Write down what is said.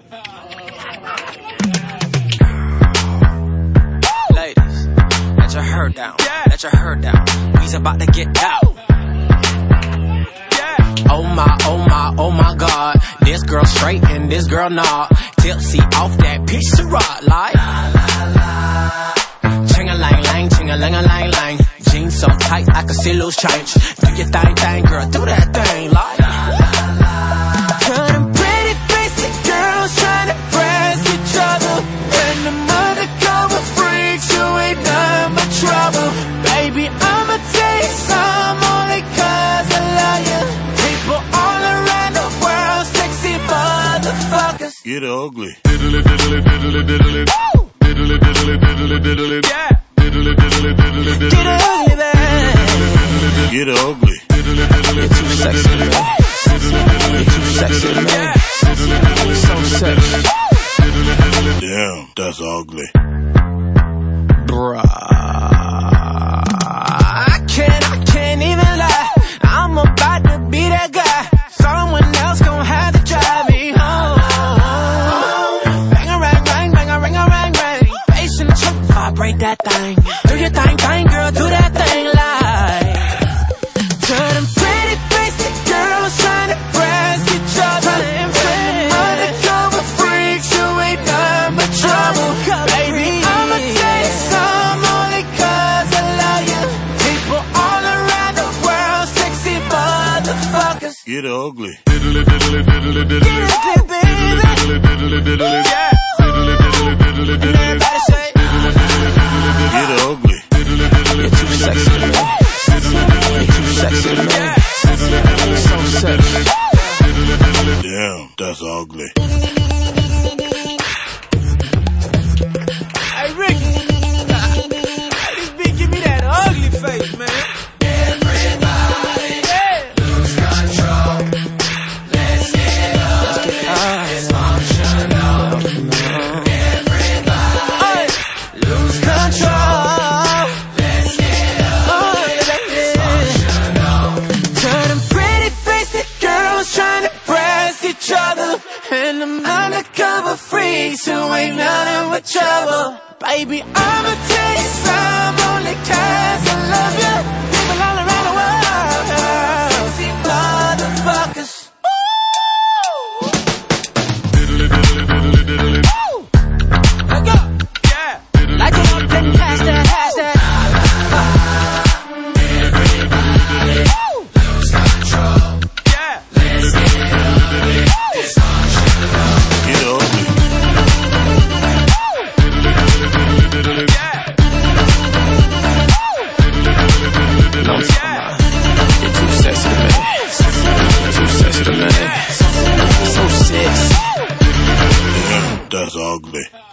Ladies, let your hair down. Let your hair down. We's about to get out. Oh my God. This girl straight and this girl not. Tipsy off that peach Ciroc like. Ching-a-lang-lang, ching-a-lang-a-lang-lang. Jeans so tight I can see loose change. Do your thing, girl, do that thing like. Them pretty basic girls trying to press each other, and them undercover freaks who ain't none but trouble. Baby, I'ma tell you some only 'cause I love you. People all around the world, sexy motherfuckers. Get ugly. Diddly diddly diddly diddly. Diddly diddly diddly diddly. Yeah. Diddly diddly diddly diddly. Get ugly, man. Get ugly. Diddly diddly diddly. You're too sexy, man. You're too sexy, man. So sexy. Damn, that's ugly. Bruh, I can't even lie. I'm about to be that guy. Someone else gon' have to drive me home. Bang a rang rang, bang a ring a rang rang. Bass in the trunk, vibrate that thing. Do your thing, girl, do that thing like. To them pretty basic girls trying to press each other, and undercover freaks who ain't none but trouble. Baby, I'ma tell you some only 'cause I love you. People all around the world, sexy motherfuckers. Get ugly. Diddly diddly diddly diddly. Get ugly, baby. Diddly diddly diddly. Yeah. Diddly diddly diddly diddly. Everybody say. Get ugly. You're too sexy, man. You're too sexy, man. So sexy. Damn, that's ugly. Hey, Ricky. This bitch give me that ugly face, man. Everybody, lose control. Let's get up. Dysfunctional. Everybody, lose control. Let's get up. Dysfunctional. Turn them pretty basic girls trying to press each other, and them undercover freaks who ain't nothing but trouble. Baby, I'ma tell you some only 'cause I love you. People all around the world, sexy motherfuckers. Diddly diddly diddly diddly. Let go. Yeah. Like it up, then pass that, pass that. Everybody, lose control. Yeah. Let's get up. Dysfunctional. Get ugly. You're too sexy, man. You're too sexy, man. So sexy. Damn, that's ugly.